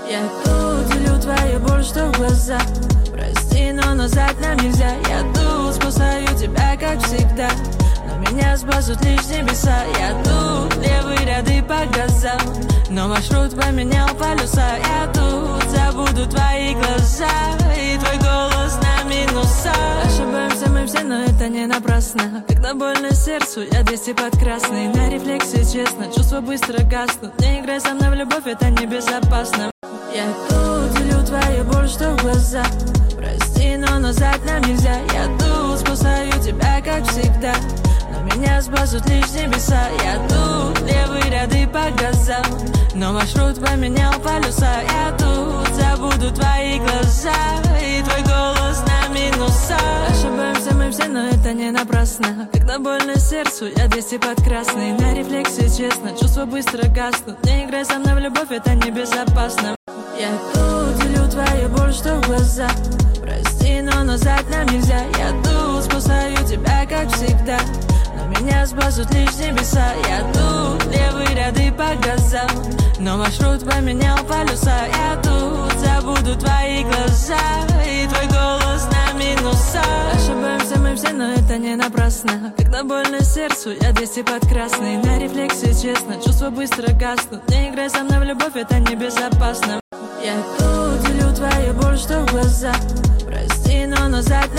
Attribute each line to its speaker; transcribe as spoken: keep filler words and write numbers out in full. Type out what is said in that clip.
Speaker 1: Я тут делю твою боль, что в глаза. Прости, но назад нам нельзя. Я тут спасаю тебя, как всегда, но меня спасут лишь небеса. Я тут левые ряды показал, но маршрут поменял полюса. Я тут забуду твои глаза и твой голос на минуса. Ошибаемся мы все, но это не напрасно. Когда больно сердцу, я двести под красный. На рефлексе, честно, чувства быстро гаснут. Не играй со мной в любовь, это небезопасно. Я тут делю твою боль, что в глаза. Прости, но назад нам нельзя. Я тут спасаю тебя, как всегда, но меня спасут лишь небеса. Я тут левые ряды показал, но маршрут поменял полюса. Я тут забуду твои глаза и твой голос на минуса. Ошибаемся мы все, но это не напрасно. Когда больно сердцу, я двести под красный. На рефлексе, честно, чувства быстро гаснут. Не играй со мной в любовь, это небезопасно. Я тут делю твою боль, что в глаза. Прости, но назад нам нельзя. Я тут спасаю тебя, как всегда, но меня спасут лишь небеса. Я тут левые ряды показал, но маршрут поменял полюса. Я тут забуду твои глаза и твой голос на минуса. Ошибаемся мы все, но это не напрасно. Когда больно сердцу, я двести под красный. На рефлексе, честно, чувства быстро гаснут. Не играй со мной в любовь, это небезопасно. Я тут делю твою боль, что в глаза. Прости, но назад